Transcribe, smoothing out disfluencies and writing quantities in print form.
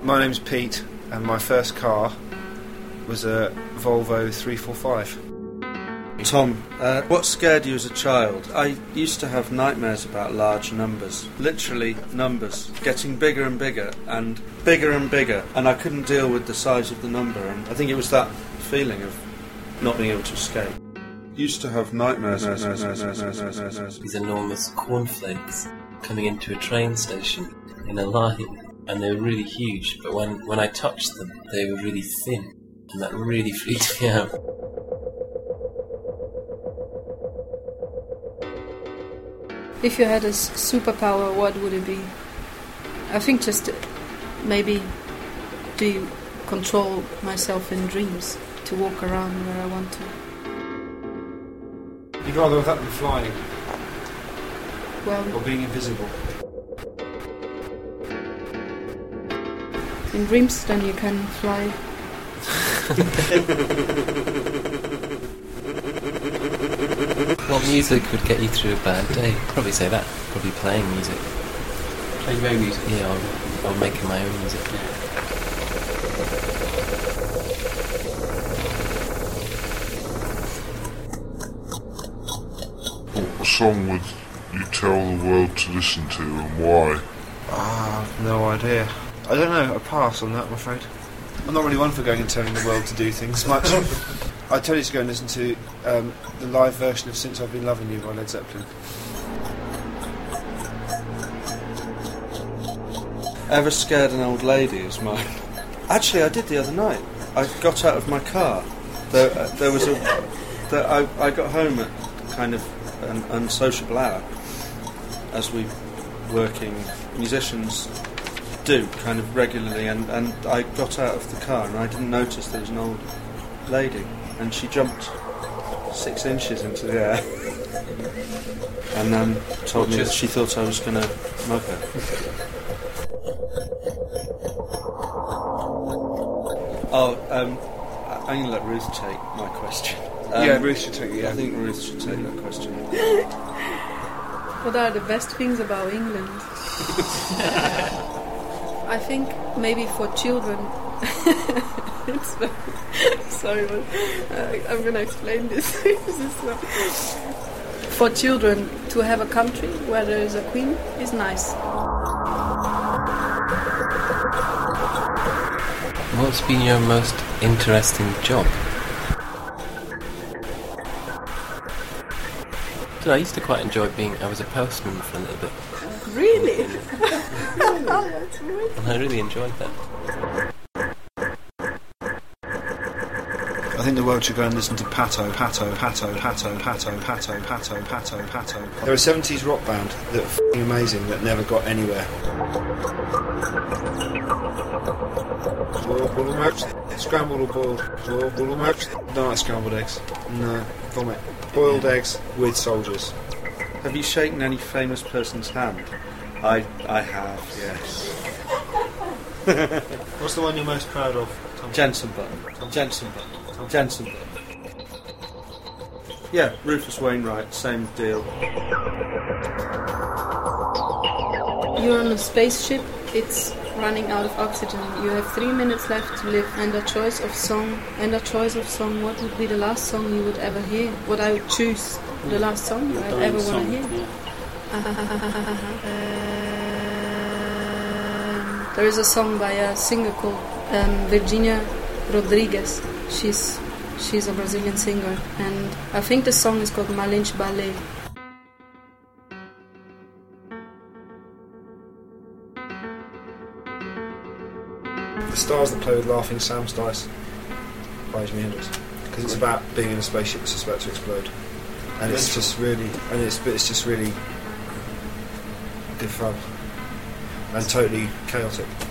My name's Pete, and my first car was a Volvo 345. Tom, what scared you as a child? I used to have nightmares about large numbers. Literally numbers. Getting bigger and bigger, and bigger and bigger. And I couldn't deal with the size of the number. And I think it was that feeling of not being able to escape. Used to have nightmares. These enormous cornflakes coming into a train station in a line. And they were really huge, but when I touched them, they were really thin. And that really freaked me out. If you had a superpower, what would it be? I think just maybe to control myself in dreams, to walk around where I want to. You'd rather have that than flying? Well, or being invisible? in dreams, then you can fly. What music would get you through a bad day? Probably say that. Probably playing music. Playing your own music? Yeah, or making my own music. What song would you tell the world to listen to and why? No idea. I don't know, I pass on that, I'm afraid. I'm not really one for going and telling the world to do things much. I'd tell you to go and listen to the live version of Since I've Been Loving You by Led Zeppelin. Ever scared an old lady as mine? Actually, I did the other night. I got out of my car. There was I got home at kind of an unsociable hour, as we working musicians do kind of regularly, and I got out of the car and I didn't notice there was an old lady, and she jumped 6 inches into the air and told me that she thought I was going to mug her. I'm going to let Ruth take my question. Yeah, Ruth should take it. Yeah. I think Ruth should take that question. What are the best things about England? I think maybe for children. Sorry, but I'm going to explain this. For children, to have a country where there is a queen is nice. What's been your most interesting job? I used to quite enjoy I was a postman for a little bit. Really? That's weird. And I really enjoyed that. I think the world should go and listen to Pato. They're a 70s rock band that are f***ing amazing that never got anywhere. Scrambled or boiled? Don't like scrambled eggs. No, vomit. Boiled eggs with soldiers. Have you shaken any famous person's hand? I have, yes. What's the one you're most proud of, Tom? Jensen Button. Yeah, Rufus Wainwright, same deal. You're on a spaceship, it's running out of oxygen. You have 3 minutes left to live, and a choice of song. What would be the last song you would ever hear? What I would choose, the last song I'd ever want to hear. There is a song by a singer called Virginia Rodriguez. She's a Brazilian singer, and I think the song is called Malinche Ballet. The Stars That Play with Laughing Sam Stice by Jimi Hendrix, because it's about being in a spaceship that's just about to explode, and it's just really good fun and totally chaotic.